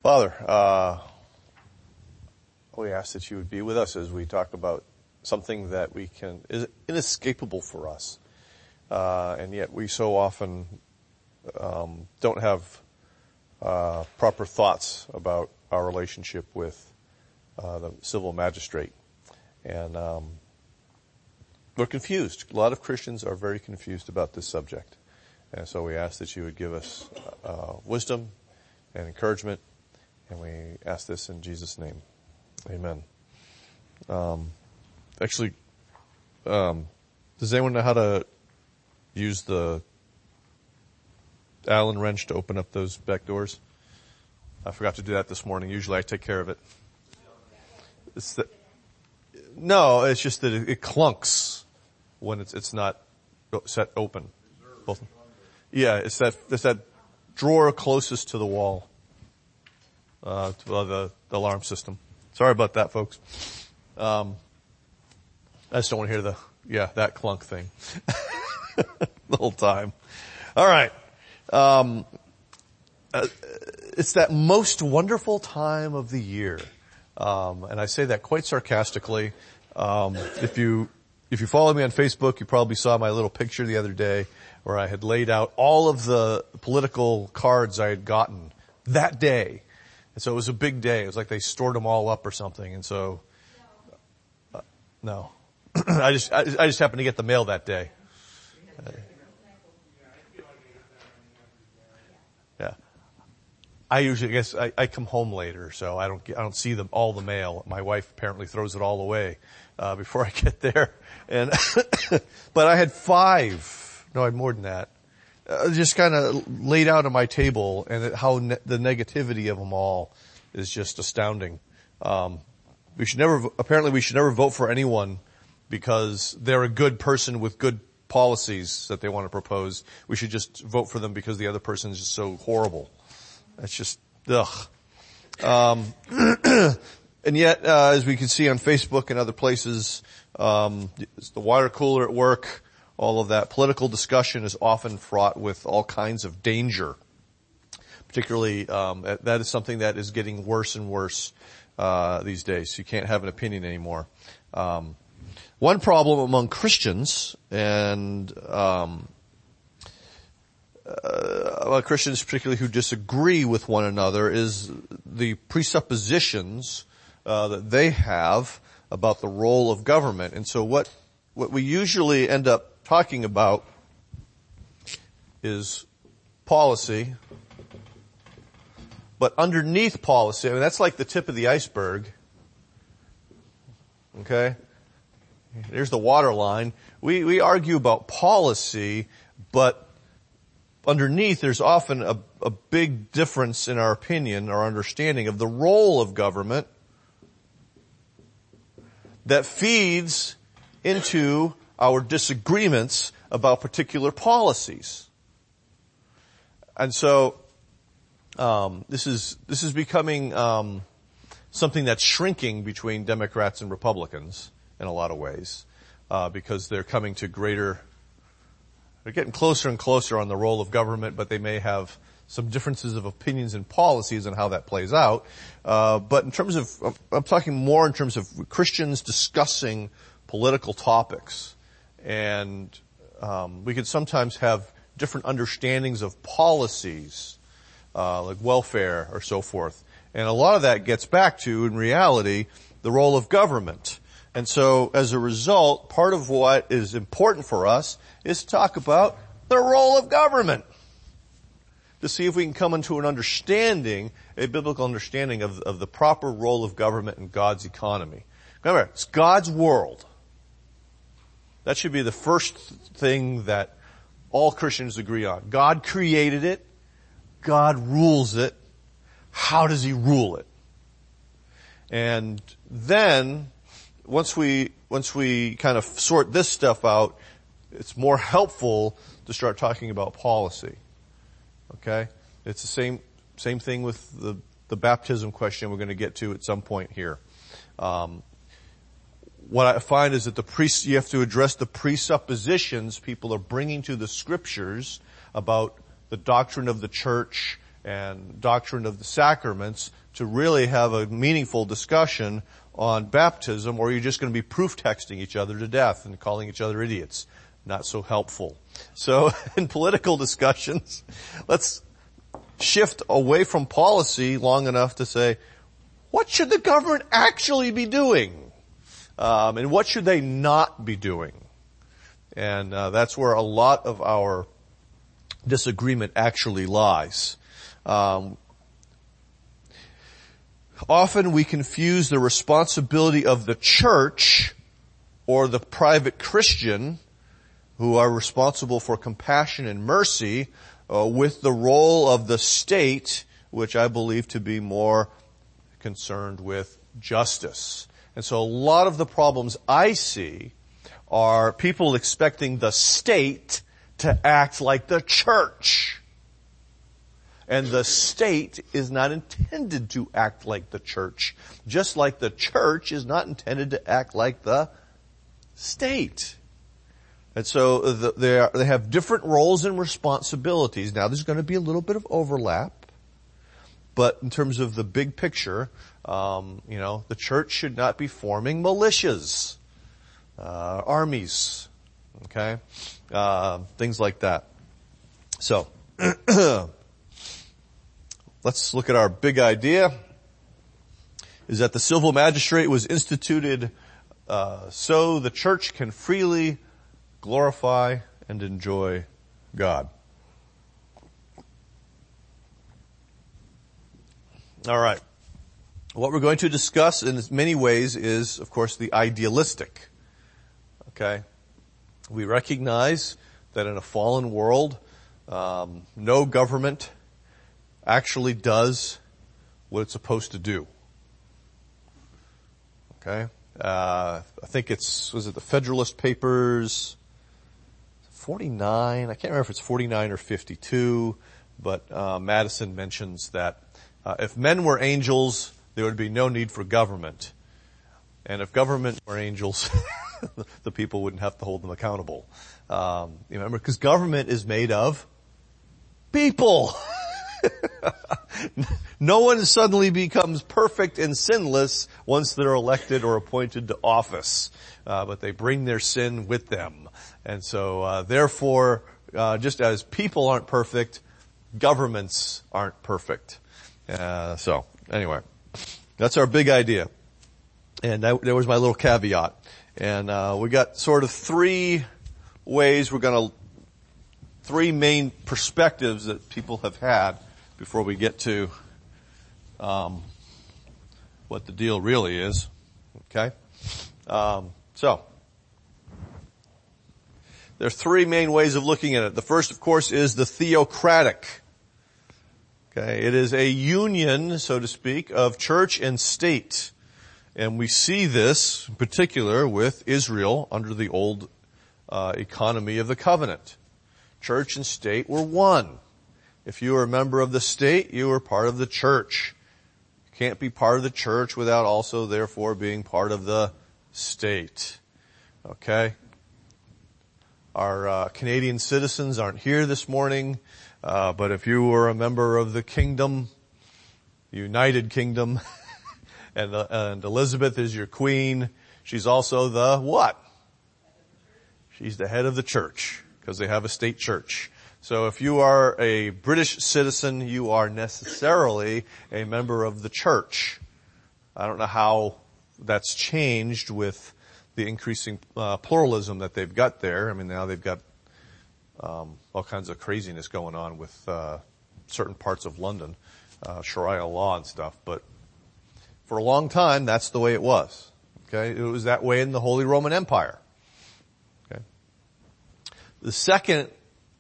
Father, we ask that you would be with us as we talk about something that is inescapable for us. And yet we so often don't have proper thoughts about our relationship with the civil magistrate. And we're confused. A lot of Christians are very confused about this subject. And so we ask that you would give us wisdom and encouragement. And we ask this in Jesus' name. Amen. Does anyone know how to use the Allen wrench to open up those back doors? I forgot to do that this morning. Usually I take care of it. No, it's just that it clunks when it's not set open. Yeah, it's that drawer closest to the wall, to the alarm system. Sorry about that, folks. I just don't want to hear that clunk thing the whole time. All right. It's that most wonderful time of the year. And I say that quite sarcastically. If you follow me on Facebook, you probably saw my little picture the other day where I had laid out all of the political cards I had gotten that day. And so it was a big day. It was like they stored them all up or something. And so, no. I just happened to get the mail that day. Yeah. I come home later, so I don't see all the mail. My wife apparently throws it all away, before I get there. And, but I had 5. No, I had more than that. Just kind of laid out on my table, and how the negativity of them all is just astounding. We should never vote for anyone because they're a good person with good policies that they want to propose. We should just vote for them because the other person is just so horrible. That's just, ugh. And yet, as we can see on Facebook and other places, it's the water cooler at work, all of that political discussion is often fraught with all kinds of danger. Particularly, that is something that is getting worse and worse, these days. You can't have an opinion anymore. One problem among Christians and, Christians particularly who disagree with one another is the presuppositions, that they have about the role of government. And so what we usually end up talking about is policy. But underneath policy, that's like the tip of the iceberg. Okay? Here's the water line. We argue about policy, but underneath there's often a big difference in our opinion, our understanding of the role of government that feeds into our disagreements about particular policies. And so, this is becoming, something that's shrinking between Democrats and Republicans in a lot of ways, because they're getting closer and closer on the role of government, but they may have some differences of opinions and policies on how that plays out. But in terms of, I'm talking more in terms of Christians discussing political topics. And, we could sometimes have different understandings of policies, like welfare or so forth. And a lot of that gets back to, in reality, the role of government. And so, as a result, part of what is important for us is to talk about the role of government. To see if we can come into an understanding, a biblical understanding of the proper role of government in God's economy. Remember, it's God's world. That should be the first thing that all Christians agree on. God created it. God rules it. How does He rule it? And then, once we kind of sort this stuff out, it's more helpful to start talking about policy. Okay? It's the same thing with the baptism question we're going to get to at some point here. What I find is that you have to address the presuppositions people are bringing to the scriptures about the doctrine of the church and doctrine of the sacraments to really have a meaningful discussion on baptism, or you're just going to be proof texting each other to death and calling each other idiots. Not so helpful. So in political discussions, let's shift away from policy long enough to say, what should the government actually be doing? And what should they not be doing? And that's where a lot of our disagreement actually lies. Often we confuse the responsibility of the church or the private Christian who are responsible for compassion and mercy with the role of the state, which I believe to be more concerned with justice. And so a lot of the problems I see are people expecting the state to act like the church. And the state is not intended to act like the church, just like the church is not intended to act like the state. And so they have different roles and responsibilities. Now there's going to be a little bit of overlap, but in terms of the big picture, the church should not be forming militias, armies, okay, things like that. So let's look at our big idea, is that the civil magistrate was instituted so the church can freely glorify and enjoy God. All right. What we're going to discuss in many ways is, of course, the idealistic. Okay? We recognize that in a fallen world, no government actually does what it's supposed to do. Okay? I think was it the Federalist Papers 49? I can't remember if it's 49 or 52, but Madison mentions that if men were angels, there would be no need for government. And if government were angels, the people wouldn't have to hold them accountable. Remember, because government is made of people. No one suddenly becomes perfect and sinless once they're elected or appointed to office, but they bring their sin with them. And so, therefore, just as people aren't perfect, governments aren't perfect. So, anyway, that's our big idea. And there was my little caveat. And we got sort of three main perspectives that people have had before we get to what the deal really is. Okay? So, there are three main ways of looking at it. The first, of course, is the theocratic. Okay? It is a union, so to speak, of church and state. And we see this in particular with Israel under the old economy of the covenant. Church and state were one. If you were a member of the state, you were part of the church. You can't be part of the church without also therefore being part of the state. Okay? Our Canadian citizens aren't here this morning, but if you were a member of the kingdom, United Kingdom, and Elizabeth is your queen, she's also the what? She's the head of the church, because they have a state church. So if you are a British citizen, you are necessarily a member of the church. I don't know how that's changed with the increasing pluralism that they've got there. I mean, now they've got all kinds of craziness going on with certain parts of London, Sharia law and stuff. But for a long time, that's the way it was. Okay, it was that way in the Holy Roman Empire. Okay, the second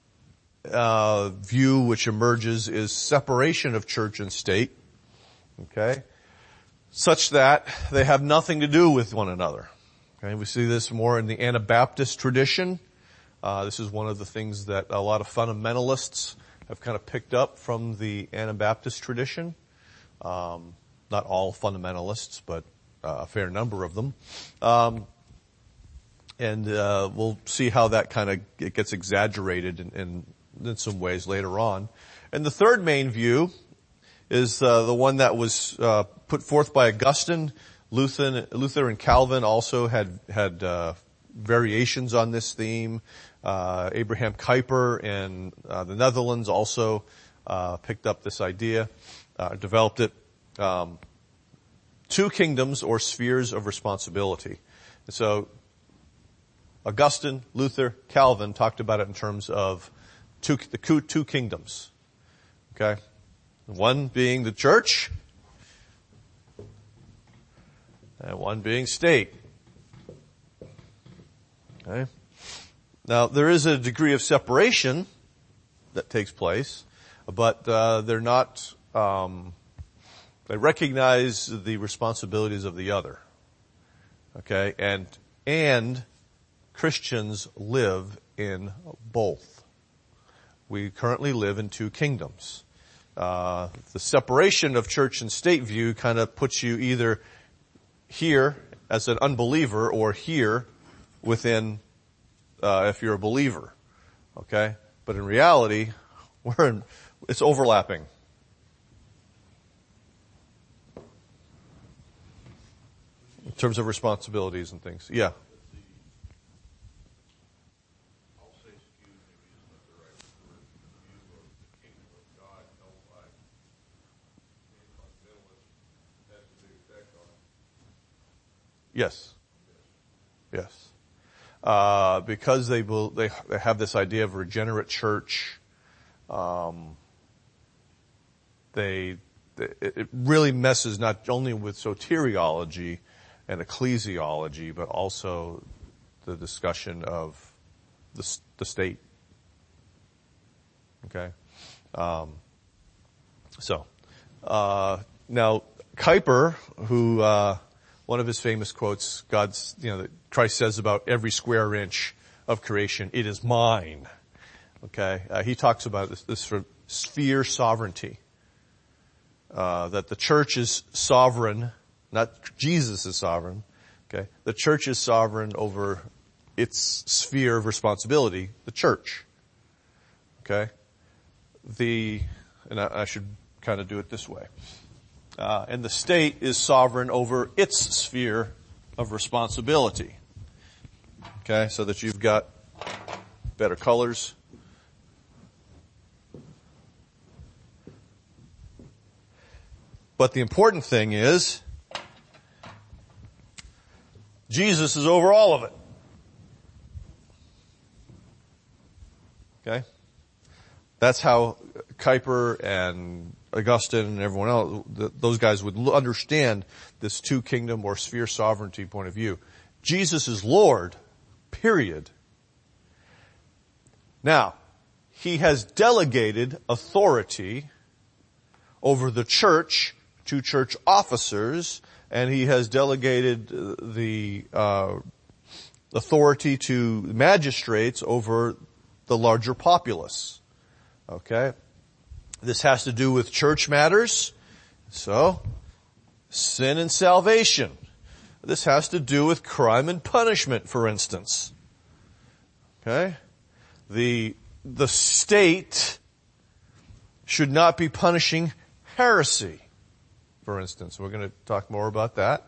view which emerges is separation of church and state. Okay, such that they have nothing to do with one another. Okay, we see this more in the Anabaptist tradition. This is one of the things that a lot of fundamentalists have kind of picked up from the Anabaptist tradition. Not all fundamentalists, but a fair number of them. And we'll see how that kind of gets exaggerated in some ways later on. And the third main view is the one that was put forth by Augustine. Luther and Calvin also had variations on this theme. Abraham Kuyper in the Netherlands also picked up this idea, developed it. Two kingdoms or spheres of responsibility. And so Augustine, Luther, Calvin talked about it in terms of two kingdoms. Okay? One being the church, and one being state. Okay? Now, there is a degree of separation that takes place, but they're not, they recognize the responsibilities of the other. Okay? And Christians live in both. We currently live in two kingdoms. The separation of church and state view kind of puts you either here as an unbeliever or here within, if you're a believer. Okay? But in reality, it's overlapping. In terms of responsibilities and things. Yeah. Yes. Yes. Because they have this idea of regenerate church, it really messes not only with soteriology and ecclesiology, but also the discussion of the state. Okay? Now, Kuyper, who, one of his famous quotes, that Christ says about every square inch of creation, it is mine. Okay? He talks about this for sphere sovereignty. That the church is sovereign, not Jesus is sovereign. Okay? The church is sovereign over its sphere of responsibility, the church. Okay? And I should kind of do it this way. And the state is sovereign over its sphere of responsibility. Okay, so that you've got better colors. But the important thing is, Jesus is over all of it. Okay? That's how Kuyper and Augustine and everyone else, those guys would understand this two kingdom or sphere sovereignty point of view. Jesus is Lord, period. Now, he has delegated authority over the church to church officers, and he has delegated the authority to magistrates over the larger populace. Okay? This has to do with church matters. So, sin and salvation. This has to do with crime and punishment, for instance. Okay? The state should not be punishing heresy, for instance. We're going to talk more about that.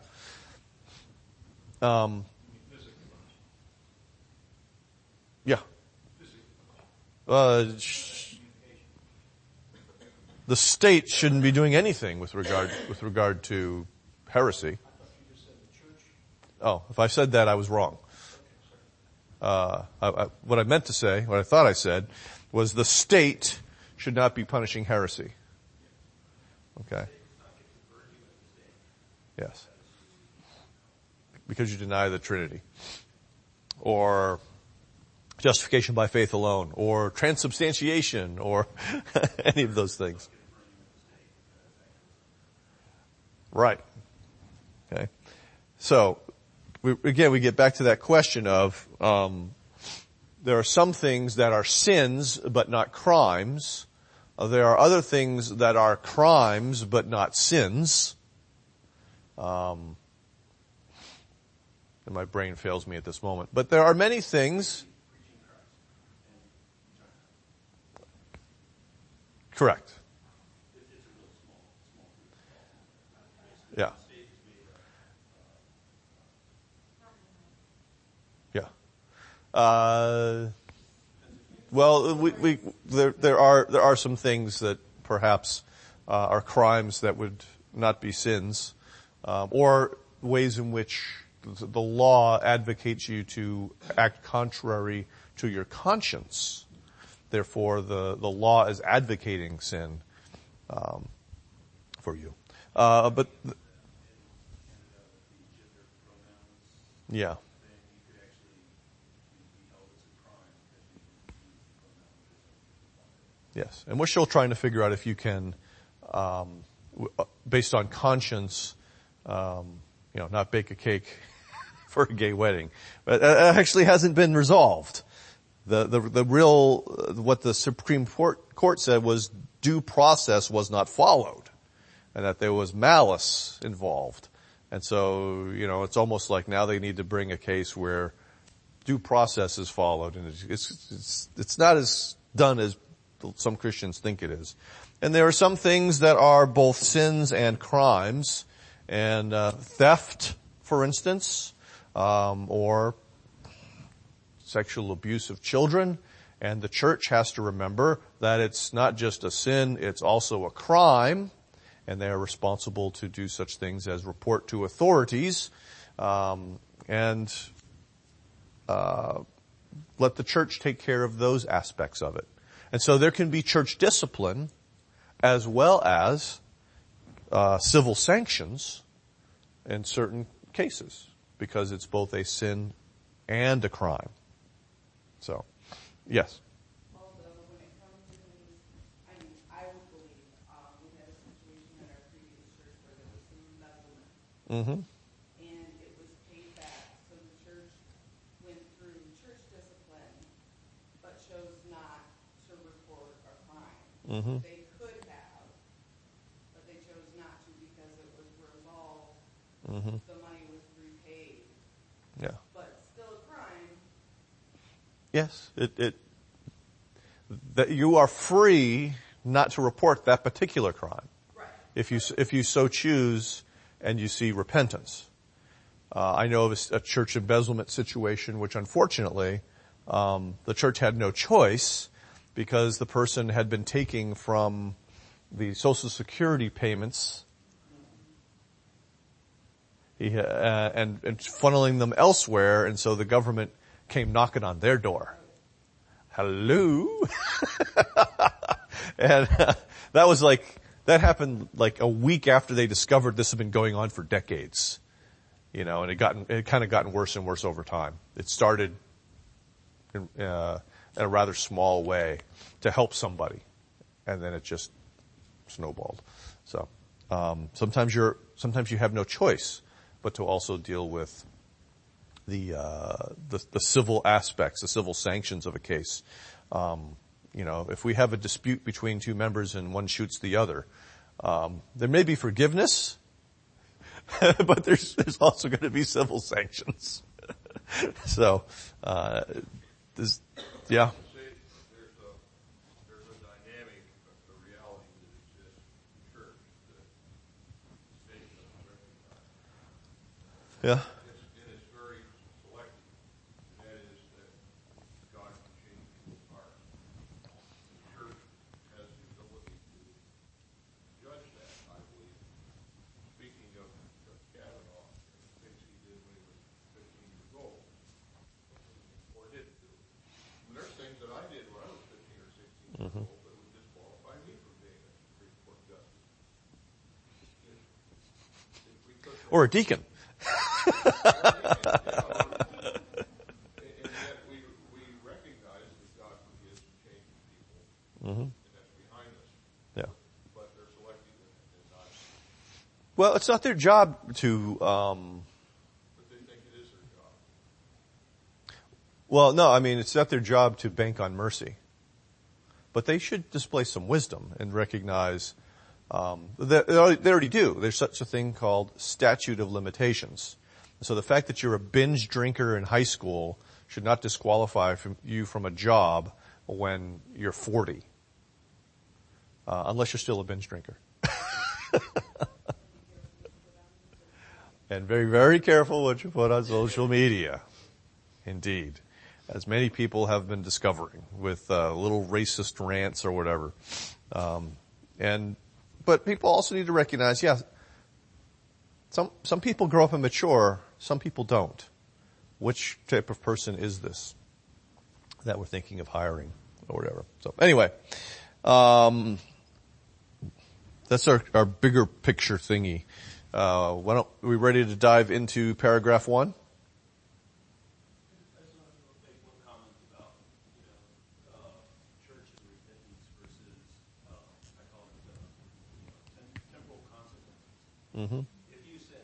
Yeah. The state shouldn't be doing anything with regard to heresy. Oh, if I said that, I was wrong. What I meant to say, what I thought I said, was the state should not be punishing heresy. Okay. Yes. Because you deny the Trinity. Or justification by faith alone, or transubstantiation, or any of those things. Right. Okay. So, we get back to that question of, there are some things that are sins but not crimes. There are other things that are crimes but not sins. And my brain fails me at this moment. But there are many things. Correct. Yeah. Yeah. Well, there are some things that perhaps are crimes that would not be sins, or ways in which the law advocates you to act contrary to your conscience. Therefore, the law is advocating sin for you. But yeah. Yes, and we're still trying to figure out if you can, based on conscience, not bake a cake for a gay wedding. But it actually hasn't been resolved. The real, what the Supreme Court said was due process was not followed, and that there was malice involved. And so, it's almost like now they need to bring a case where due process is followed, and it's not as done as some Christians think it is. And there are some things that are both sins and crimes, and theft, for instance, or sexual abuse of children. And the church has to remember that it's not just a sin, it's also a crime, and they are responsible to do such things as report to authorities, and let the church take care of those aspects of it. And so there can be church discipline as well as civil sanctions in certain cases, because it's both a sin and a crime. So, yes. Also, when it comes to things, I would believe we had a situation at our previous church where there was some embezzlement. Mm-hmm. And it was paid back. So the church went through church discipline, but chose not to report a crime. Mm-hmm. They could have, but they chose not to because it was resolved. Mm-hmm. The money was repaid. Yeah. But still a crime. Yes, that you are free not to report that particular crime. Right. If you so choose and you see repentance. I know of a church embezzlement situation which unfortunately, the church had no choice because the person had been taking from the Social Security payments and funneling them elsewhere, and so the government came knocking on their door. Hello? And that happened like a week after they discovered this had been going on for decades. And it kind of gotten worse and worse over time. It started in a rather small way to help somebody, and then it just snowballed. So, sometimes you have no choice but to also deal with the civil aspects, the civil sanctions of a case. If we have a dispute between two members and one shoots the other, there may be forgiveness, but there's also going to be civil sanctions. So, yeah. There's a dynamic, a reality that exists in the church that the state doesn't recognize. Yeah. It's very selective. That is that God can change people's hearts. The church has the ability to judge that, I believe. Speaking of Kavanaugh, and things he did when he was 15 years old, or didn't do. And there's things that I did when I was 15 or 16 years old that would disqualify me from being a Supreme Court justice. If we took that, Or a deacon. and yet we recognize that God forgives and changes people, and that's behind us. Yeah. But they're selective and not. Well, it's not their job to, But they think it is their job. well, no, it's not their job to bank on mercy. But they should display some wisdom and recognize, they already do. There's such a thing called statute of limitations. So the fact that you're a binge drinker in high school should not disqualify you from a job when you're 40. unless you're still a binge drinker. And very, very careful what you put on social media. Indeed. As many people have been discovering with little racist rants or whatever. But people also need to recognize, some people grow up and mature, some people don't. Which type of person is this that we're thinking of hiring or whatever? So anyway, that's our bigger picture thingy. Are we ready to dive into paragraph 1? I just want to make one comment about, church and repentance versus, I call it, temporal consequences. Mm-hmm. If you sin,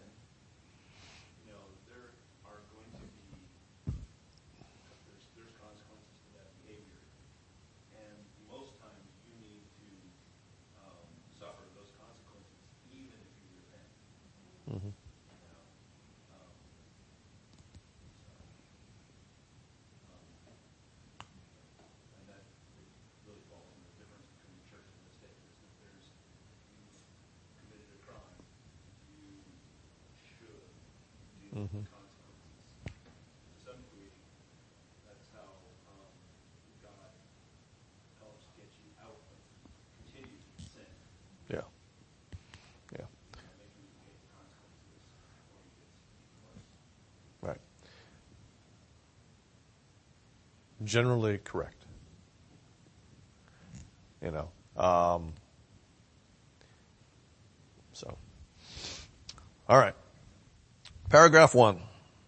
there are going to be, there's consequences to that behavior. And most times you need to suffer those consequences even if you repent. Mm-hmm. And that really falls in the difference between the church and the state. Is that you've committed a crime, you should deal with the consequences. To some degree, that's how God helps get you out of continued sin. Yeah. Yeah. Making you pay the consequences before you get worse. Right. Generally correct. All right. Paragraph 1.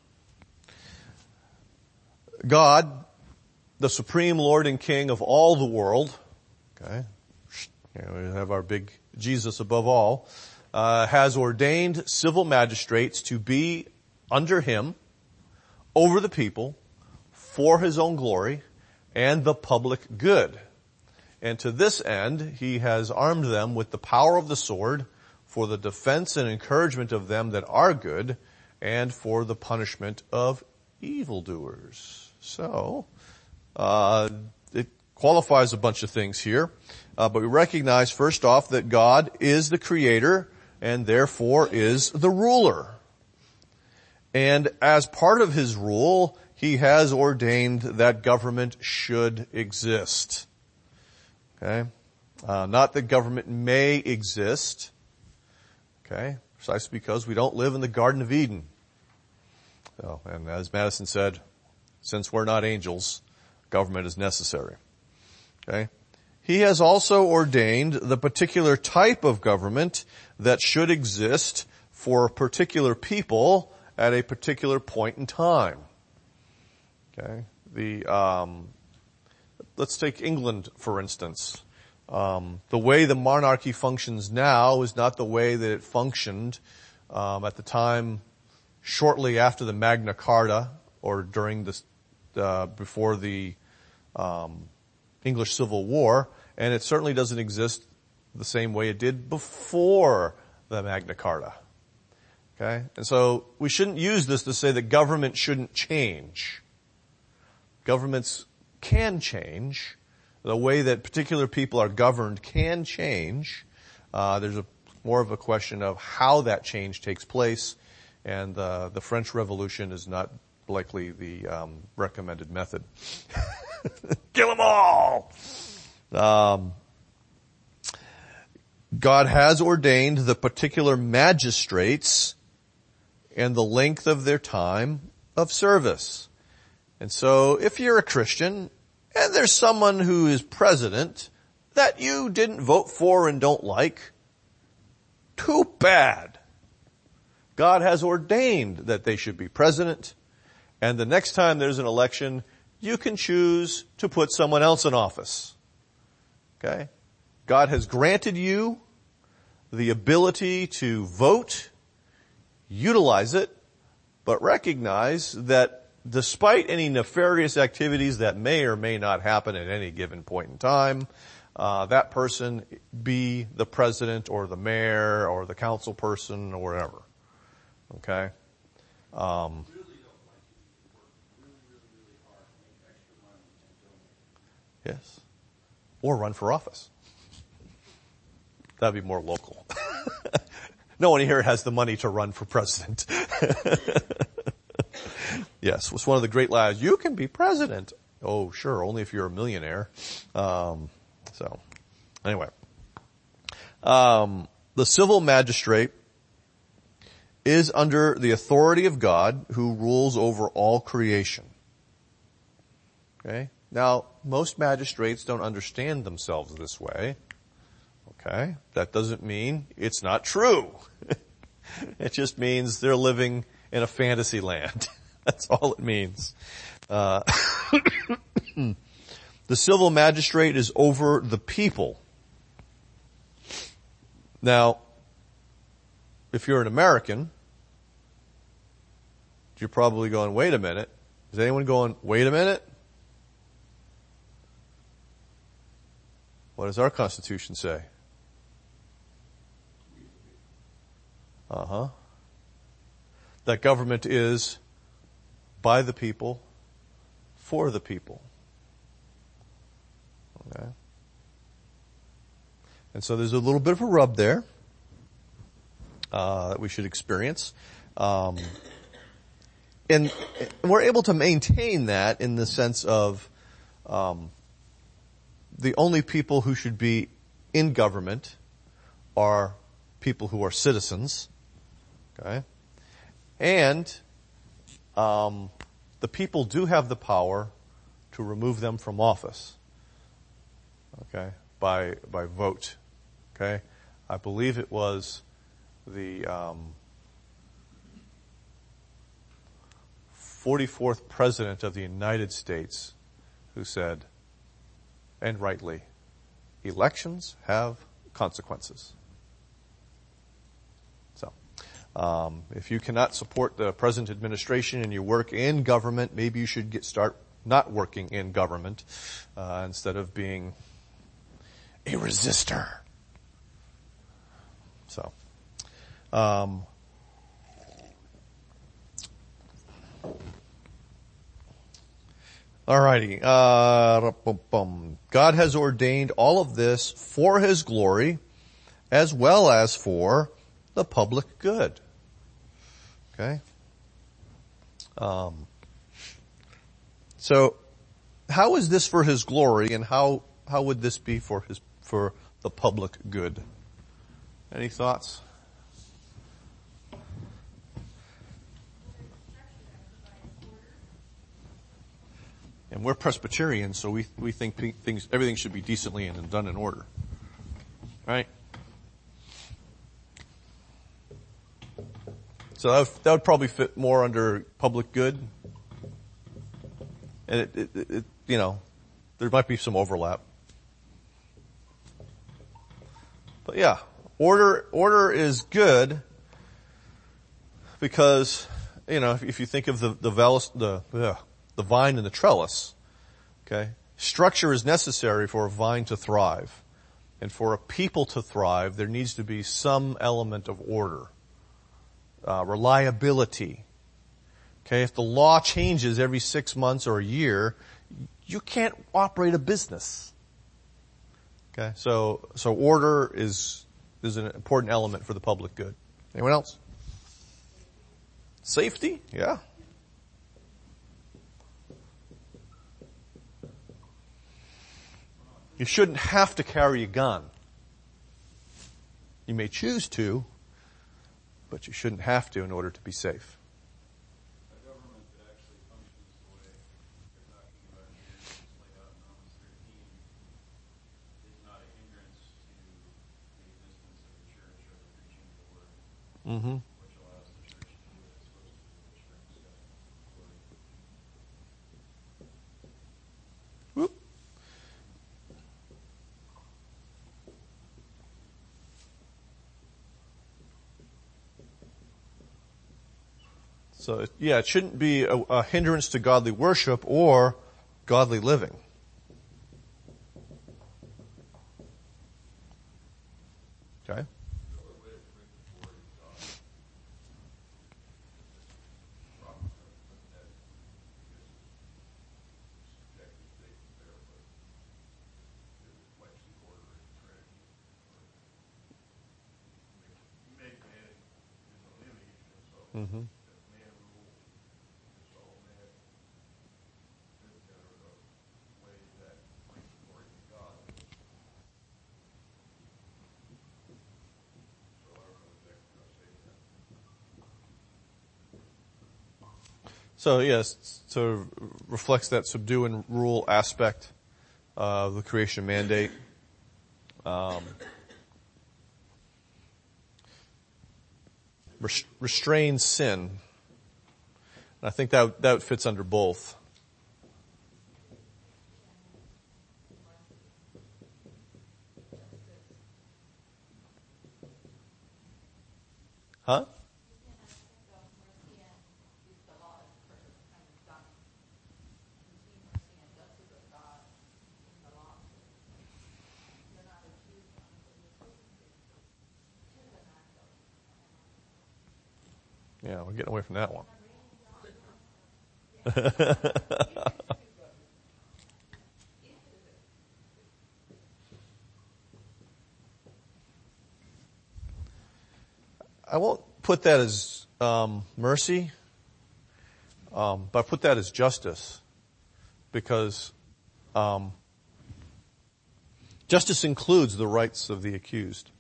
God, the supreme Lord and King of all the world, okay, we have our big Jesus above all, has ordained civil magistrates to be under him, over the people, for his own glory, and the public good. And to this end, he has armed them with the power of the sword for the defense and encouragement of them that are good, and for the punishment of evildoers. So, it qualifies a bunch of things here. But we recognize first off that God is the creator and therefore is the ruler. And as part of his rule, he has ordained that government should exist. Okay? Not that government may exist. Okay? Precisely because we don't live in the Garden of Eden. So, and as Madison said, since we're not angels, government is necessary. Okay? He has also ordained the particular type of government that should exist for a particular people at a particular point in time. Okay? Let's take England, for instance. The way the monarchy functions now is not the way that it functioned at the time shortly after the Magna Carta or during before the English Civil War, and it certainly doesn't exist the same way it did before the Magna Carta. Okay? And so we shouldn't use this to say that government shouldn't change. Governments can change. The way that particular people are governed can change. There's more of a question of how that change takes place, and the French Revolution is not likely the recommended method. Kill them all! God has ordained the particular magistrates and the length of their time of service. And so if you're a Christian and there's someone who is president that you didn't vote for and don't like, too bad. God has ordained that they should be president, and the next time there's an election, you can choose to put someone else in office. Okay? God has granted you the ability to vote, utilize it, but recognize that despite any nefarious activities that may or may not happen at any given point in time, that person be the president or the mayor or the council person or whatever. Okay? Really don't like you to work really hard, make extra money, and donate. Yes. Or run for office. That'd be more local. No one here has the money to run for president. Yes, it's one of the great lies. You can be president. Oh, sure, only if you're a millionaire. Anyway. The civil magistrate is under the authority of God who rules over all creation. Okay? Now, most magistrates don't understand themselves this way. Okay? That doesn't mean it's not true. It just means they're living in a fantasy land. That's all it means. The civil magistrate is over the people. Now, if you're an American, you're probably going, wait a minute. Is anyone going, wait a minute? What does our Constitution say? That government is by the people, for the people. Okay? And so there's a little bit of a rub there that we should experience. And we're able to maintain that in the sense of the only people who should be in government are people who are citizens. Okay? And the people do have the power to remove them from office. Okay? By vote. Okay? I believe it was the 44th President of the United States who said, and rightly, elections have consequences. So, if you cannot support the present administration and you work in government, maybe you should start not working in government instead of being a resistor. So, alrighty. God has ordained all of this for His glory, as well as for the public good. Okay. So, how is this for His glory, and how would this be for the public good? Any thoughts? And we're Presbyterians, so we think everything should be decently and done in order. Right? So that would probably fit more under public good. And it there might be some overlap. But yeah, order is good because, if you think of the vine and the trellis, okay? Structure is necessary for a vine to thrive. And for a people to thrive, there needs to be some element of order. Reliability. Okay? If the law changes every 6 months or a year, you can't operate a business. Okay? So order is an important element for the public good. Anyone else? Safety? Yeah. You shouldn't have to carry a gun. You may choose to, but you shouldn't have to in order to be safe. A government that actually functions the way you're talking about here, as laid out in Romans 13, is not a hindrance to the existence of the church or the preaching of the word, which allows the church to do what it's supposed to do, which brings God glory. Whoop. So, it shouldn't be a hindrance to godly worship or godly living. Okay? Mm-hmm. that man rules. And so man lived better the way that brings glory to God. So I don't know exactly how to say that. So yes, so reflects that subdue and rule aspect of the creation mandate. Restrain sin. And I think that fits under both. Huh? Yeah, we're getting away from that one. I won't put that as mercy, but I put that as justice, because justice includes the rights of the accused.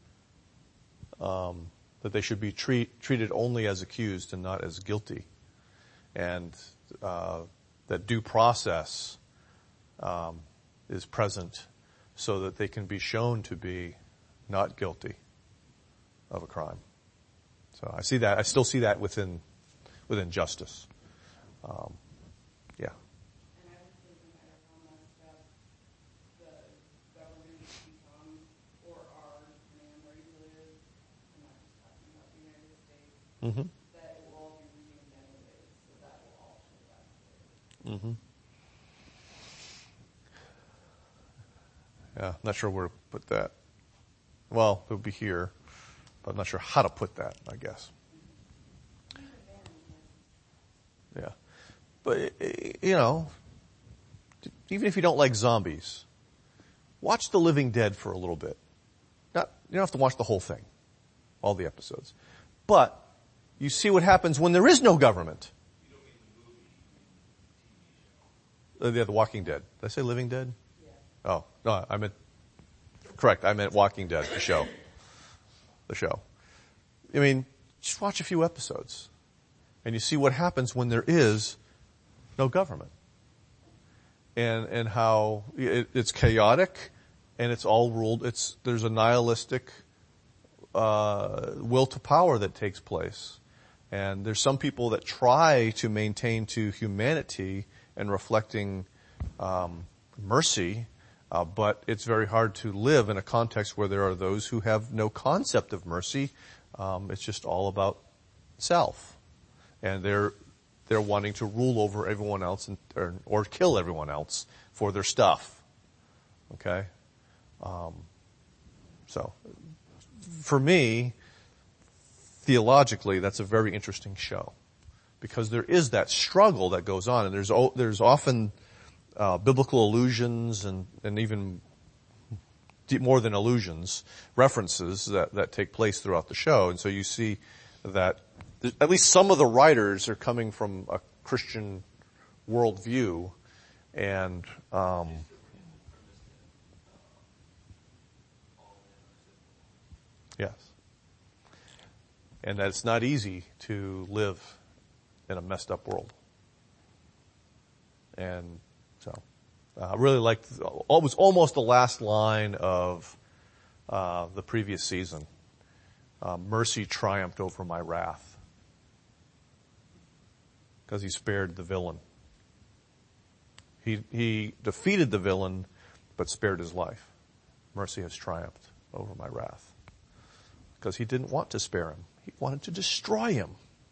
That they should be treated only as accused and not as guilty, and that due process is present so that they can be shown to be not guilty of a crime. So I see that. I still see that within justice. Yeah. And I would say no matter how messed up the government becomes or are, depending on where you live, I'm not just talking about the United States, Mm-hmm. that it will all be redeemed anyways, so that will all show back later. Mm-hmm. Yeah, I'm not sure where to put that. Well, it would be here, but I'm not sure how to put that, I guess. Yeah. But, even if you don't like zombies, watch The Living Dead for a little bit. You don't have to watch the whole thing, all the episodes. But you see what happens when there is no government. You don't mean the movie, you mean the TV show. Yeah, The Walking Dead. Did I say Living Dead? Yeah. Oh, no, I meant Walking Dead, the show. The show. I mean, just watch a few episodes and you see what happens when there is no government. And how it's chaotic and it's all ruled, there's a nihilistic, will to power that takes place. And there's some people that try to maintain to humanity and reflecting, mercy, but it's very hard to live in a context where there are those who have no concept of mercy. It's just all about self. And they're wanting to rule over everyone else or kill everyone else for their stuff. Okay? So, for me, theologically, that's a very interesting show. Because there is that struggle that goes on, and there's often biblical allusions and even more than allusions, references that take place throughout the show. And so you see that at least some of the writers are coming from a Christian worldview, and yes, and that it's not easy to live in a messed up world. And so I really liked, it was almost the last line of the previous season. Mercy triumphed over my wrath. Because he spared the villain. He defeated the villain, but spared his life. Mercy has triumphed over my wrath. Because he didn't want to spare him. He wanted to destroy him.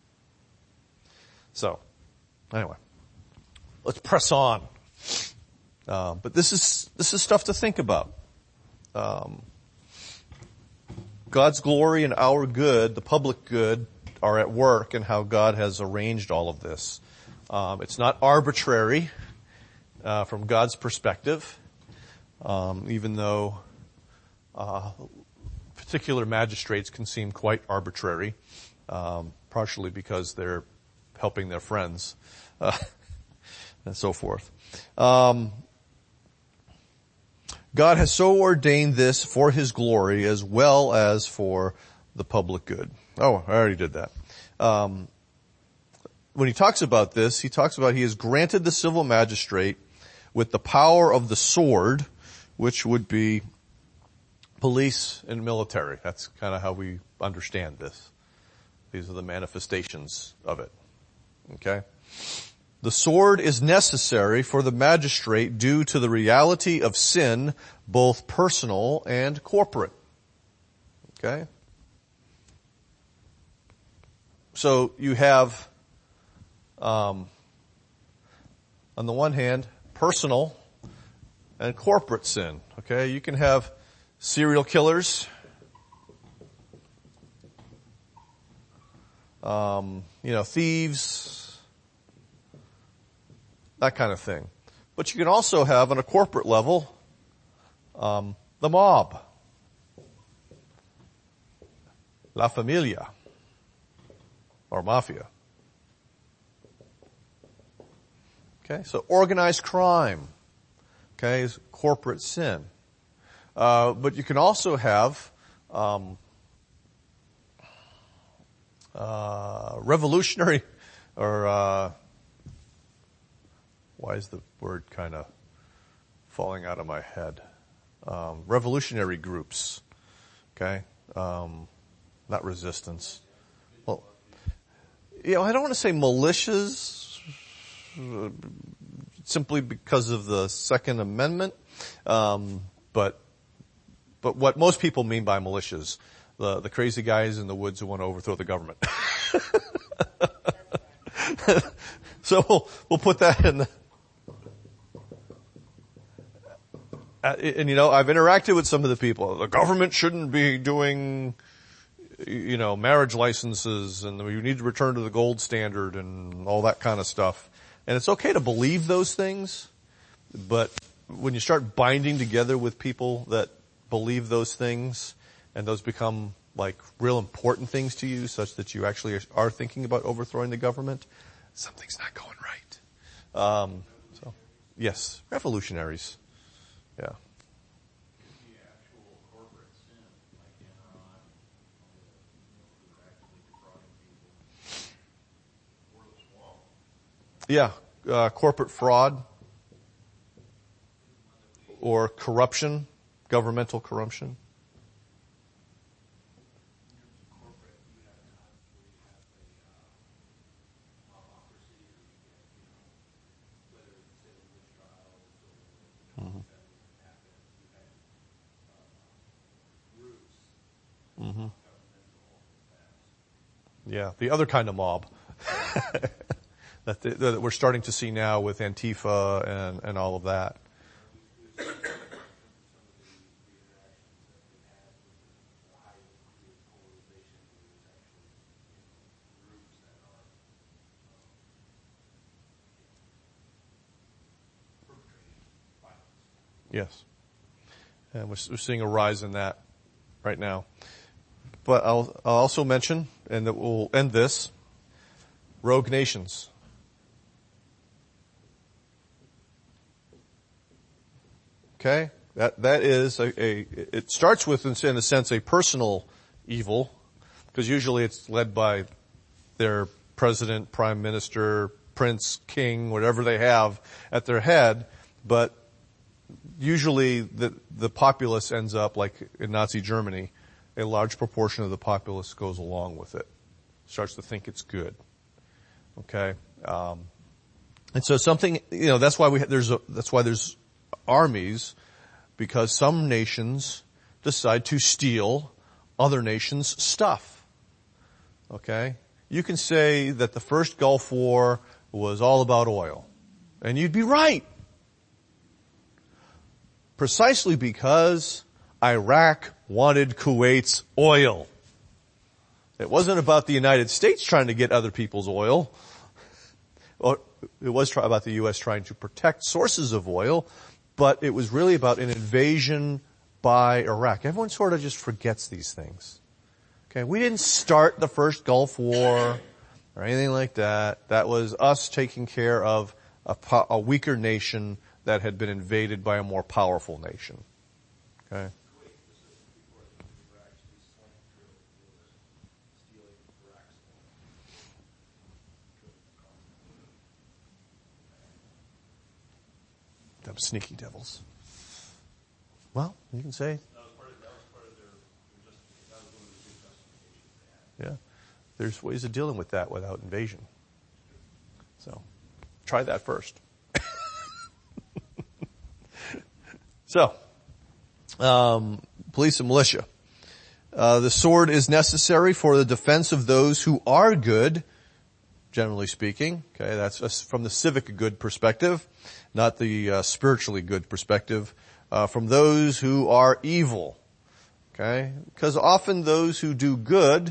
So, anyway, let's press on. But this is stuff to think about. God's glory and our good, the public good, are at work in how God has arranged all of this. It's not arbitrary from God's perspective, even though particular magistrates can seem quite arbitrary partially because they're helping their friends, and so forth. God has so ordained this for His glory as well as for the public good. Oh, I already did that. When he talks about this, he talks about He has granted the civil magistrate with the power of the sword, which would be police and military. That's kind of how we understand this. These are the manifestations of it. Okay? The sword is necessary for the magistrate due to the reality of sin, both personal and corporate. Okay? So you have, on the one hand, personal and corporate sin. Okay? You can have serial killers, thieves, that kind of thing. But you can also have, on a corporate level, the mob, La Familia, or mafia. Okay, so organized crime, okay, is corporate sin. But you can also have revolutionary, or why is the word kind of falling out of my head? Revolutionary groups, okay? Not resistance. Well, I don't want to say militias, simply because of the Second Amendment, but what most people mean by militias, the crazy guys in the woods who want to overthrow the government. So we'll put that in. And I've interacted with some of the people. The government shouldn't be doing, marriage licenses, and you need to return to the gold standard and all that kind of stuff. And it's okay to believe those things, but when you start binding together with people that believe those things, and those become like real important things to you, such that you actually are thinking about overthrowing the government, something's not going right. Yes, revolutionaries. Yeah. The actual corporate sin, like Enron, who are actually defrauding people, or the swamp. Yeah, corporate fraud or corruption, governmental corruption. Corporate, you have times where you have a mobocracy, or you get, whether it's say witch trials or that happen, you had groups, governmental past. Yeah, the other kind of mob that we're starting to see now with Antifa and all of that. Some of the interactions that they've had with the high degree of polarization, where there's actually groups that are perpetrating violence. Yes. And we're seeing a rise in that right now. But I'll also mention, and that we'll end this, rogue nations. Okay? That is it starts with, in a sense, a personal evil, because usually it's led by their president, prime minister, prince, king, whatever they have at their head, but usually the populace ends up, like in Nazi Germany, a large proportion of the populace goes along with it, starts to think it's good. Okay? And so something, that's why there's armies, because some nations decide to steal other nations' stuff. Okay? You can say that the first Gulf War was all about oil, and you'd be right. Precisely because Iraq wanted Kuwait's oil. It wasn't about the United States trying to get other people's oil. Or it was about the U.S. trying to protect sources of oil, but it was really about an invasion by Iraq. Everyone sort of just forgets these things. Okay, we didn't start the first Gulf War or anything like that. That was us taking care of a weaker nation that had been invaded by a more powerful nation. Okay? Them sneaky devils. Well, you can say. That was part of their justification. That was one of the big justifications they had. Yeah. There's ways of dealing with that without invasion. So, try that first. So, police and militia. The sword is necessary for the defense of those who are good, generally speaking. Okay, that's from the civic good perspective, not the spiritually good perspective. From those who are evil. Okay, because often those who do good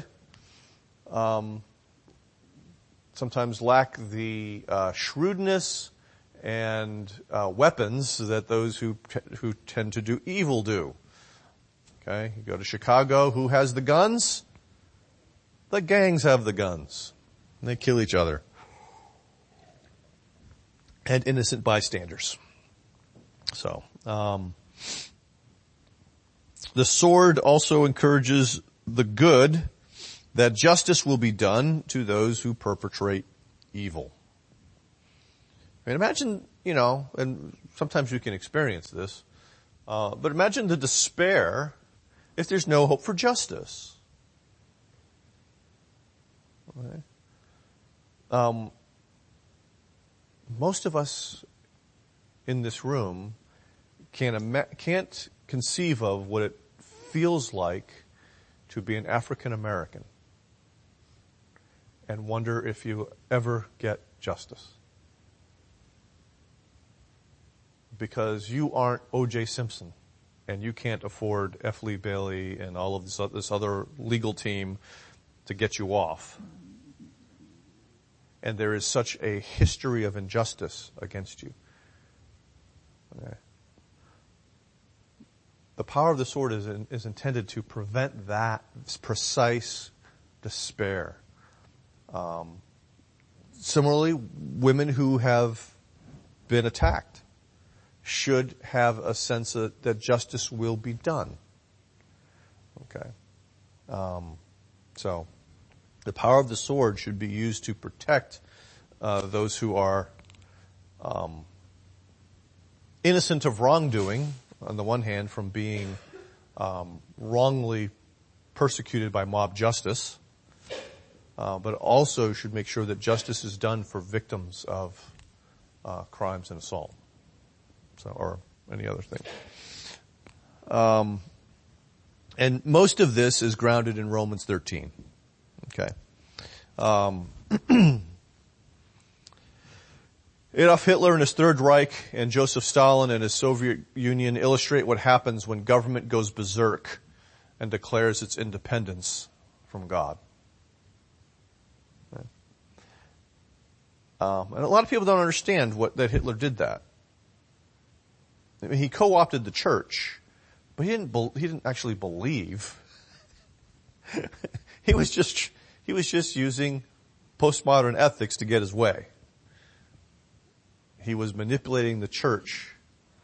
sometimes lack the shrewdness and weapons that those who tend to do evil do. Okay, you go to Chicago, who has the guns? The gangs have the guns. And they kill each other. And innocent bystanders. So, the sword also encourages the good, that justice will be done to those who perpetrate evil. I mean, imagine, and sometimes you can experience this, but imagine the despair if there's no hope for justice. Okay. Most of us in this room can't conceive of what it feels like to be an African American and wonder if you ever get justice. Because you aren't O.J. Simpson and you can't afford F. Lee Bailey and all of this other legal team to get you off. And there is such a history of injustice against you. Okay. The power of the sword is intended to prevent that precise despair. Similarly, women who have been attacked should have a sense that justice will be done. Okay. So, the power of the sword should be used to protect those who are innocent of wrongdoing, on the one hand, from being wrongly persecuted by mob justice, but also should make sure that justice is done for victims of crimes and assault, or any other thing. And most of this is grounded in Romans 13. Okay. Adolf Hitler and his Third Reich and Joseph Stalin and his Soviet Union illustrate what happens when government goes berserk and declares its independence from God. Okay. And a lot of people don't understand that Hitler did that. I mean, he co-opted the church, but he didn't actually believe. He was just using postmodern ethics to get his way. He was manipulating the church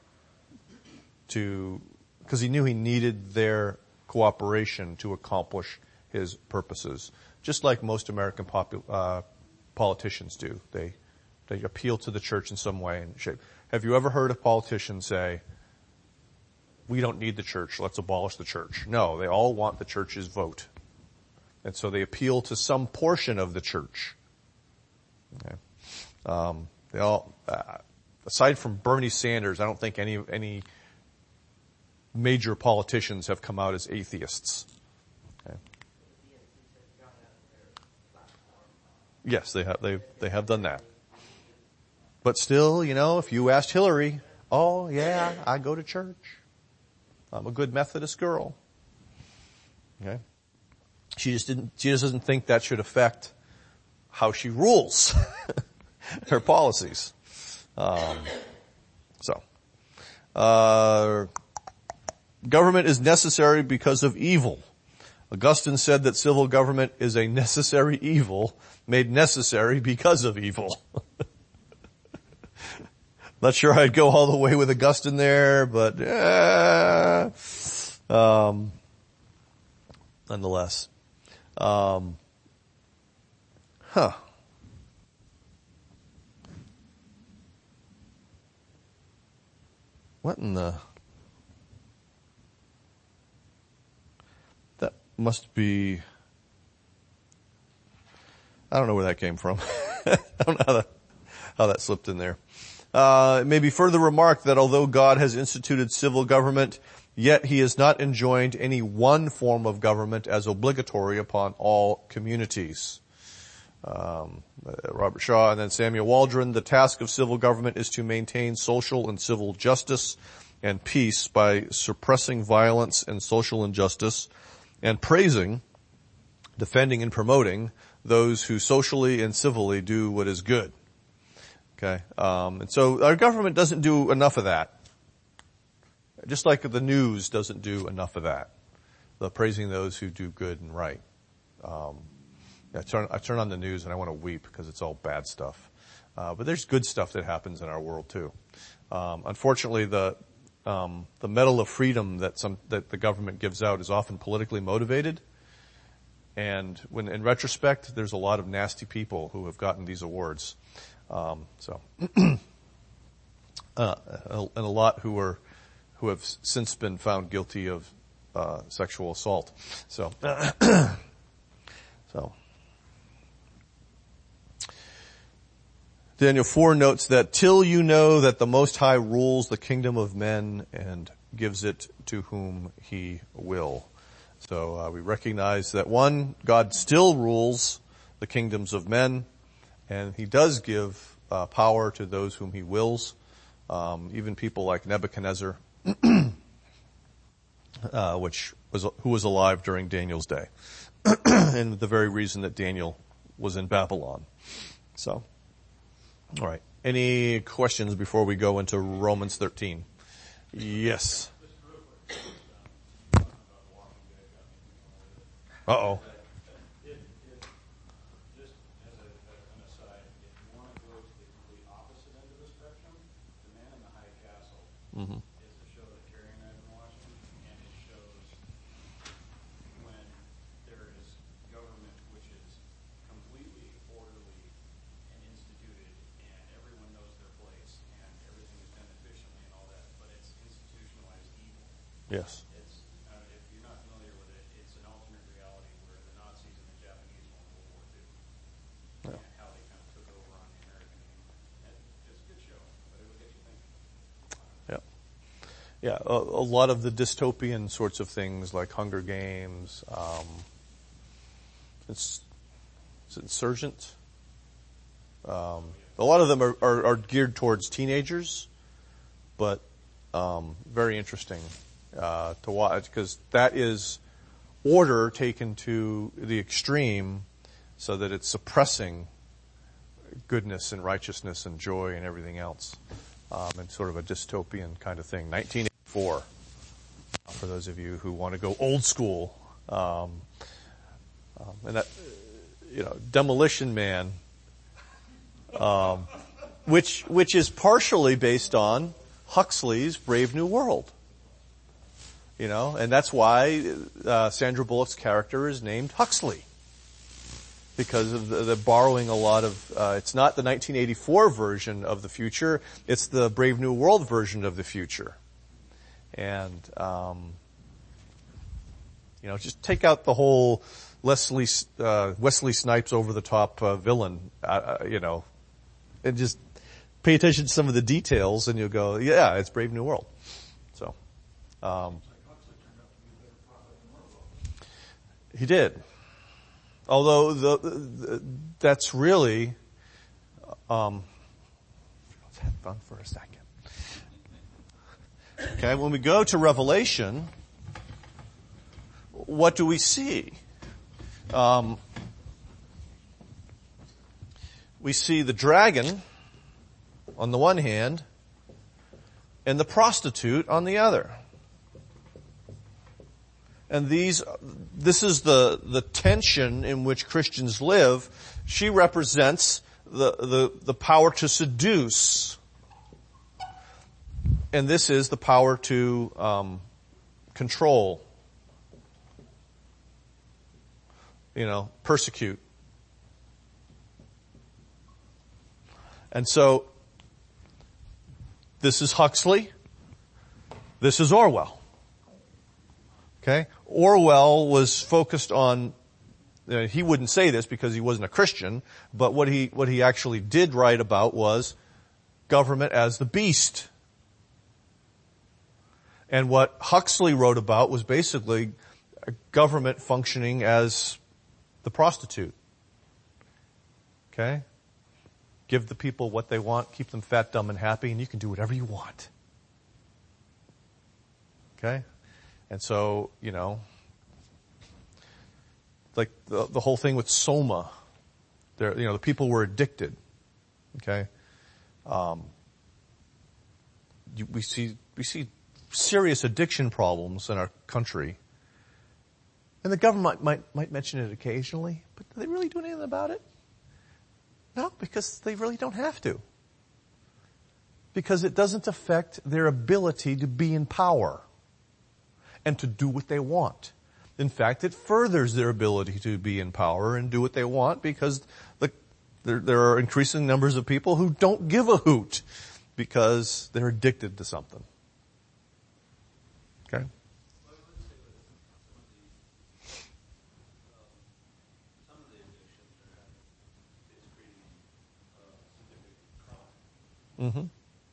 because he knew he needed their cooperation to accomplish his purposes. Just like most American politicians do. They appeal to the church in some way and shape. Have you ever heard a politician say, we don't need the church, let's abolish the church? No, they all want the church's vote. And so they appeal to some portion of the church. Okay. They all, aside from Bernie Sanders, I don't think any major politicians have come out as atheists. Okay. Yes, they have done that. But still, if you asked Hillary, oh yeah, I go to church. I'm a good Methodist girl. Okay. She just doesn't think that should affect how she rules her policies. Government is necessary because of evil. Augustine said that civil government is a necessary evil made necessary because of evil. Not sure I'd go all the way with Augustine there, but nonetheless. What in the... That must be... I don't know where that came from. I don't know how that slipped in there. It may be further remarked that although God has instituted civil government, yet he has not enjoined any one form of government as obligatory upon all communities. Robert Shaw and then Samuel Waldron, the task of civil government is to maintain social and civil justice and peace by suppressing violence and social injustice and praising, defending and promoting those who socially and civilly do what is good. Okay. And so our government doesn't do enough of that. Just like the news doesn't do enough of that. The praising those who do good and right. I turn on the news and I want to weep because it's all bad stuff. But there's good stuff that happens in our world too. Unfortunately, the medal of freedom that the government gives out is often politically motivated. And when in retrospect, there's a lot of nasty people who have gotten these awards. And a lot who have since been found guilty of sexual assault. So Daniel 4 notes that till you know that the Most High rules the kingdom of men and gives it to whom he will. So we recognize that one, God still rules the kingdoms of men, and he does give power to those whom he wills, even people like Nebuchadnezzar, who was alive during Daniel's day, and the very reason that Daniel was in Babylon. So, all right. Any questions before we go into Romans 13? Yes. Uh-oh. Just as an aside, if you want to go to the complete opposite end of the spectrum, The Man in the High Castle is a show that Carrie and I have been watching, and it shows when there is government which is completely orderly and instituted, and everyone knows their place, and everything is done efficiently and all that, but it's institutionalized evil. Yes. It's if you're not familiar with it, it's an alternate reality where the Nazis and the Japanese won World War II. Yeah. And how they kind of took over on the American team. It's a good show, but it'll get you thinking. Yeah, a lot of the dystopian sorts of things like Hunger Games, it's Insurgent. A lot of them are geared towards teenagers, but very interesting to watch because that is order taken to the extreme so that it's suppressing goodness and righteousness and joy and everything else. And sort of a dystopian kind of thing. 1984, for those of you who want to go old school. And that, Demolition Man, which is partially based on Huxley's Brave New World. And that's why Sandra Bullock's character is named Huxley. Because of the borrowing a lot of, it's not the 1984 version of the future, it's the Brave New World version of the future. And, just take out the whole Wesley Snipes over the top villain, and just pay attention to some of the details and you'll go, yeah, it's Brave New World. So, he did. Although that's really, let's have fun for a second. Okay, when we go to Revelation, what do we see? We see the dragon on the one hand and the prostitute on the other. and this is the tension in which Christians live. She represents the power to seduce. And this is the power to control, persecute. And so, this is Huxley. This is Orwell. Okay? Orwell was focused on, he wouldn't say this because he wasn't a Christian, but what he actually did write about was government as the beast. And what Huxley wrote about was basically a government functioning as the prostitute. Okay? Give the people what they want, keep them fat, dumb, and happy, and you can do whatever you want. Okay? And so, like the whole thing with Soma, the people were addicted. Okay? We see serious addiction problems in our country. And the government might mention it occasionally, but do they really do anything about it? No, because they really don't have to. Because it doesn't affect their ability to be in power and to do what they want. In fact, it furthers their ability to be in power and do what they want because there are increasing numbers of people who don't give a hoot because they're addicted to something. Okay? Mm-hmm.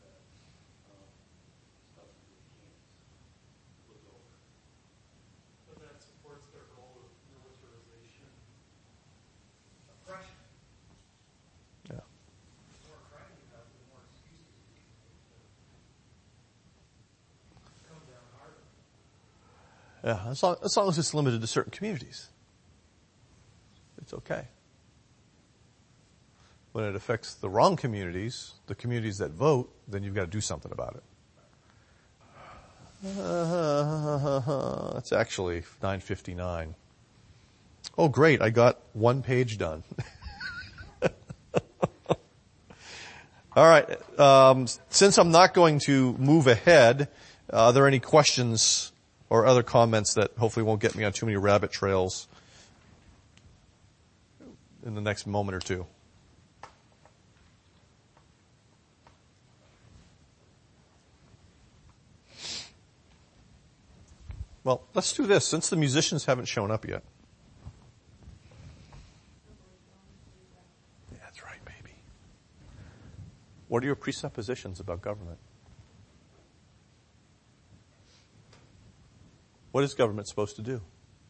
But that supports their goal of militarization. Oppression. Yeah. The more crime you have, the more excuses you can make to come down harder. Yeah, as long as it's limited to certain communities. It's okay. When it affects the wrong communities, the communities that vote, then you've got to do something about it. It's actually 9:59. Oh, great. I got one page done. All right. Since I'm not going to move ahead, are there any questions or other comments that hopefully won't get me on too many rabbit trails in the next moment or two? Well, let's do this since the musicians haven't shown up yet. Yeah, that's right, baby. What are your presuppositions about government? What is government supposed to do?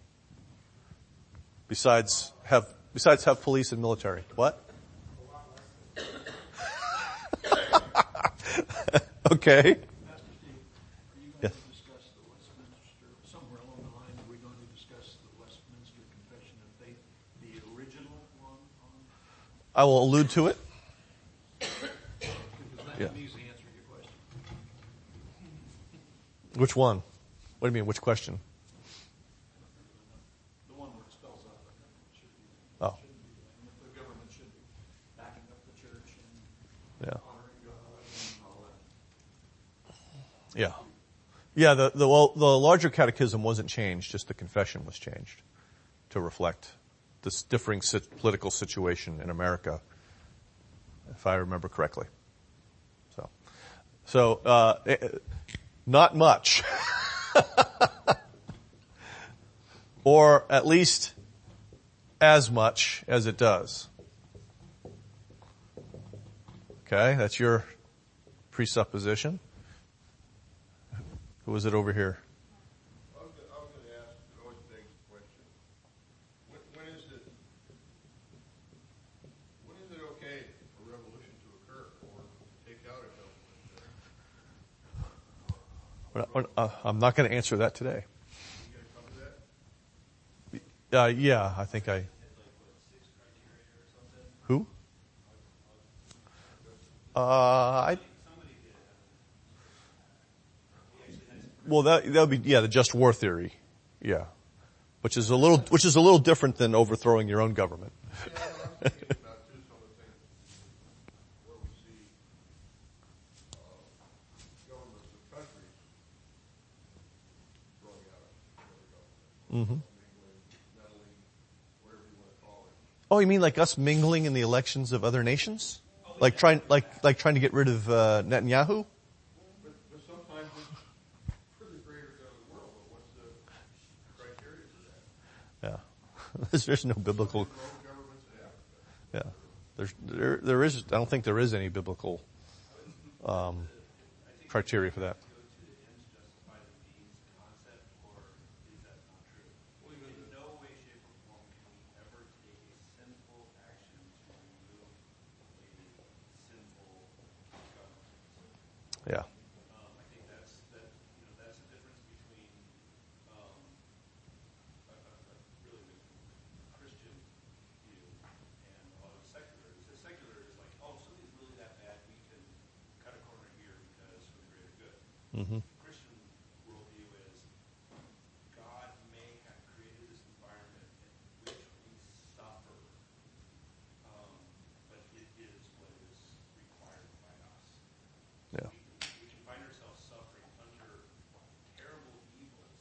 Besides have police and military. What? Okay. Yes. Somewhere along the line, are we going to discuss the Westminster Confession of Faith, the original one? I will allude to it. Because that Yeah. can easily answer your question. Which one? What do you mean, which question? The one where it spells out that government should be. Oh. Shouldn't be. And if the government should be backing up the church and Yeah. honoring God and all that. Yeah. Yeah, the larger catechism wasn't changed, just the confession was changed to reflect this differing political situation in America, if I remember correctly. So, not much. Or at least as much as it does. Okay, that's your presupposition. Who was it over here? I was going to ask the North Dave's question. When is it okay for revolution to occur or to take out a government? I'm not going to answer that today. You going to come to that? Yeah, I think I. Who? Well, that'll be the just war theory. Yeah, which is a little different than overthrowing your own government. Yeah, I'm thinking about too some of the things where we see governments of countries throwing out another government, mingling, meddling, whatever you want to call it. Oh, you mean like us mingling in the elections of other nations? Like trying to get rid of Netanyahu? But sometimes it's for the greater good of the world. But what's the criteria for that? Yeah. There's no biblical. Rogue governments in Africa. Yeah. There is. I don't think there is any biblical criteria for that. Yeah. I think that's the difference between a really Christian view and a lot of seculars. The secular is like, oh, something's really that bad, we can cut a corner here because for the greater good. Mm-hmm. Christian worldview is God may have created this environment in which we suffer, but it is what is required by us. Yeah. We can find ourselves suffering under terrible evils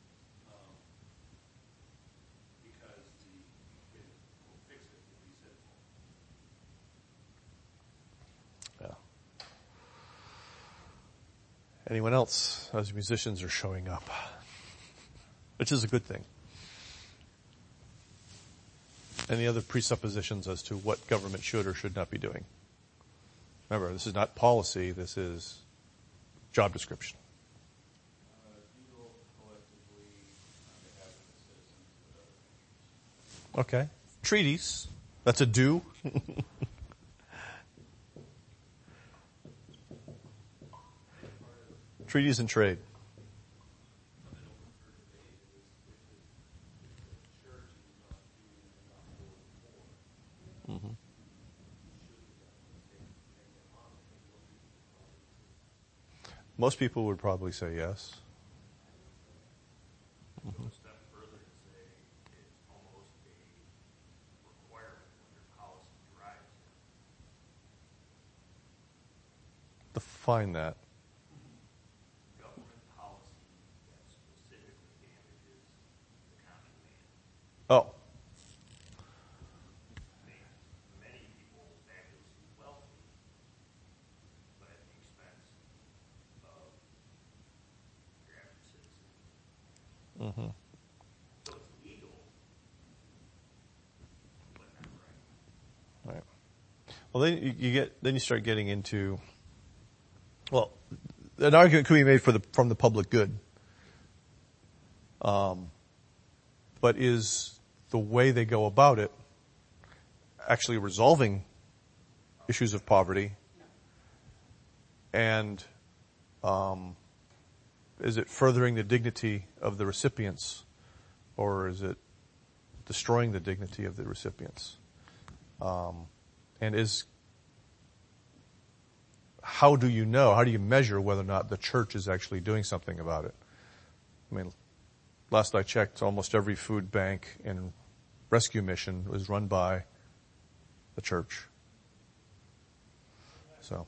because we'll fix it if we sinful. Yeah. Anyone else? Those musicians are showing up, which is a good thing. Any other presuppositions as to what government should or should not be doing? Remember, this is not policy, this is job description. Deal collectively on behalf of the citizens of Okay. Treaties. That's a do. Treaties and trade. Mm-hmm. Most people would probably say yes. Go a step further and say it's almost a requirement when your policy drives it. Define that. Government policy that specifically damages the common man. Oh. Many people actually seem wealthy, but at the expense of your average citizen. Mm-hmm. So it's legal, but not right. Right. Well, then you start getting into, well, an argument could be made from the public good. But is the way they go about it actually resolving issues of poverty? And is it furthering the dignity of the recipients, or is it destroying the dignity of the recipients? And how do you measure whether or not the church is actually doing something about it? I mean, last I checked, almost every food bank and rescue mission was run by the church. So.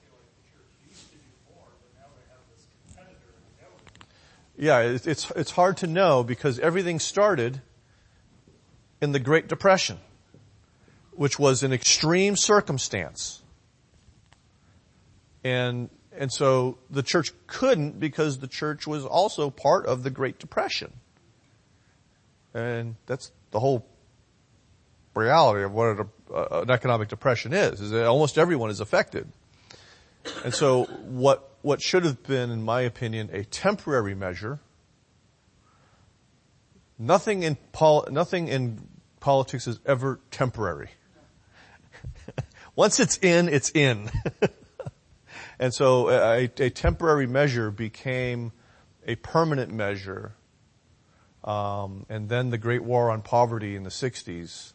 Yeah, it's hard to know because everything started in the Great Depression, which was an extreme circumstance. And so the church couldn't, because the church was also part of the Great Depression. And that's the whole reality of what an economic depression is that almost everyone is affected. And so what should have been, in my opinion, a temporary measure, nothing in politics is ever temporary. Once it's in, it's in. And so a temporary measure became a permanent measure. And then the Great War on Poverty in the 60s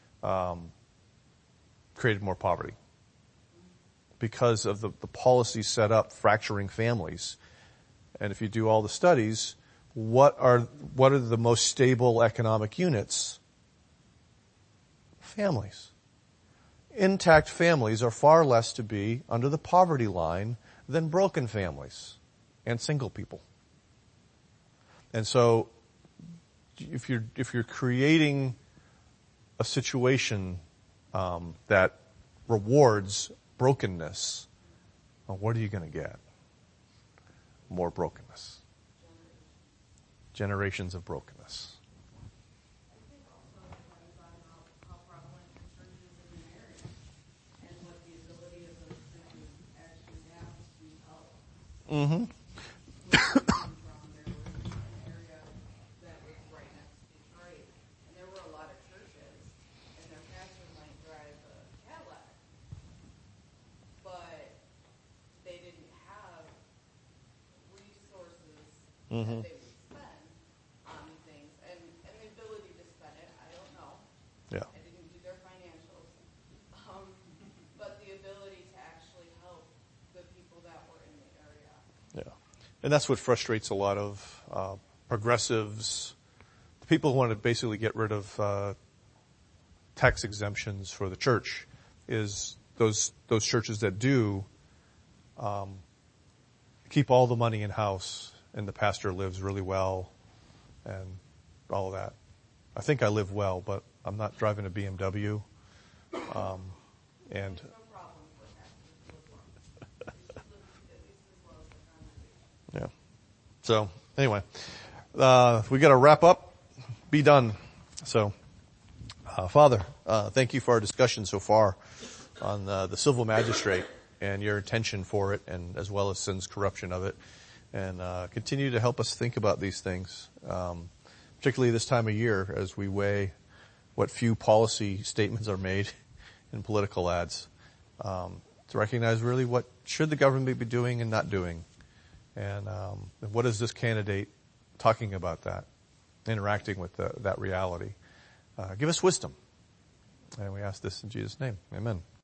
created more poverty because of the policies set up fracturing families. And if you do all the studies, what are the most stable economic units? Families. Intact families are far less to be under the poverty line than broken families and single people. And so, if you're creating a situation that rewards brokenness, well, what are you going to get? More brokenness. Generations of brokenness. I think also it depends on how prevalent the church is in an area and what the ability of those churches actually have to help. Mm-hmm. Where we come from, there was an area that was right next to Detroit, and there were a lot of churches, and their pastor might drive a Cadillac, but they didn't have resources that they would spend on things, and the ability to spend it, I don't know. Yeah. I didn't do their financials. But the ability to actually help the people that were in the area. Yeah. And that's what frustrates a lot of progressives. The people who want to basically get rid of tax exemptions for the church is those churches that do keep all the money in-house and the pastor lives really well and all of that. I think I live well, but I'm not driving a BMW. And No problem for pastors to live well. They should live at least as well as the congregation. yeah. So anyway, we got to wrap up, be done. So, Father, thank you for our discussion so far on the civil magistrate and your intention for it, and as well as sin's corruption of it, and continue to help us think about these things, particularly this time of year as we weigh what few policy statements are made in political ads, to recognize really what should the government be doing and not doing, and what is this candidate talking about that, interacting with that reality. Give us wisdom. And we ask this in Jesus' name. Amen.